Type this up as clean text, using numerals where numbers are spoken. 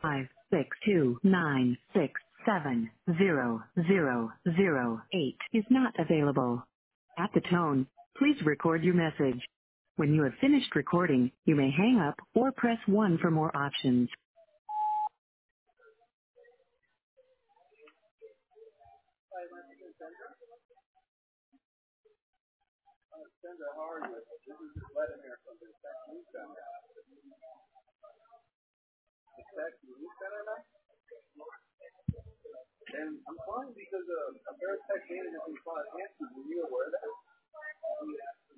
56296700008 is not available. At the tone, please record your message. When you have finished recording, you may hang up or press 1 for more options. Sandra, how are you? This is Vladimir from the Tech News Center. The Tech News Center now? And I'm calling because a Veritech data has been called against you. Were you aware of that?